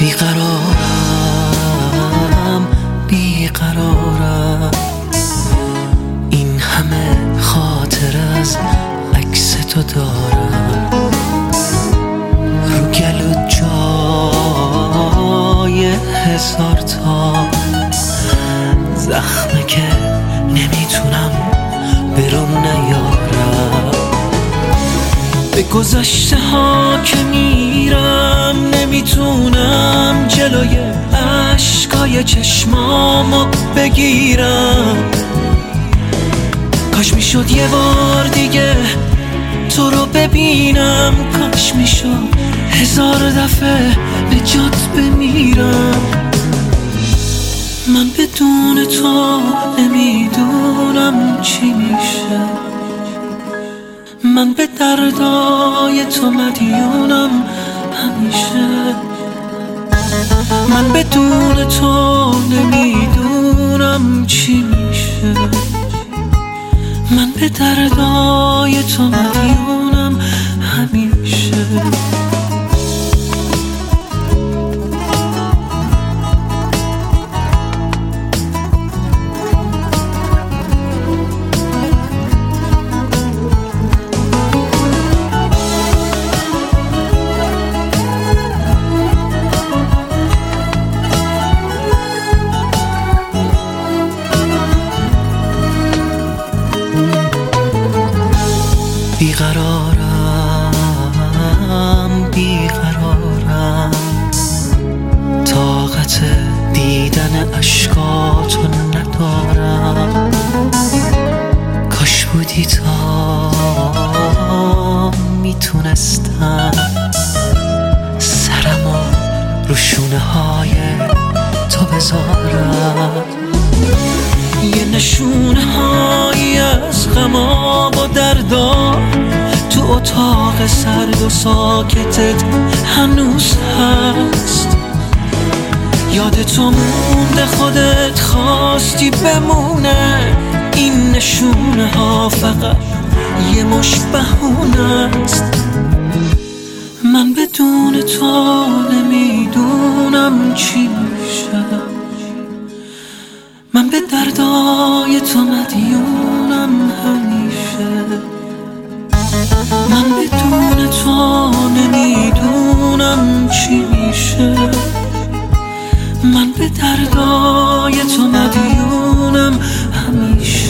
بیقرارم این همه خاطر از عکس تو دارم، رو گلو جای هزار تا زخمه که نمیتونم برون نیارم. به گذشته ها که میرم نمیتونم جلوی عشقای چشمامو بگیرم. کاش میشد یه بار دیگه تو رو ببینم، کاش میشد 1000 دفعه به جات بمیرم. من بدون تو نمیدونم چی میشه، من به دردای تو مدیونم همیشه. من بدون تو نمیدونم چی میشه، من به دردای تو مدیونم همیشه. بیقرارم طاقت دیدن اشکاتو ندارم. کاش بودی تا میتونستم سرمو رو شونه های تو بذارم. یه نشونه هایی از غما و دردا تو اتاق سرد و ساکتت هنوز هست. یاد تو مونده، خودت خواستی بمونه. این نشونه ها فقط یه مش بهونه است. من بدون تو نمیدونم چی میشه، من به دردای تو مدیونم همیشه. من بدون تو نمیدونم چی میشه، من به دردای تو مدیونم همیشه.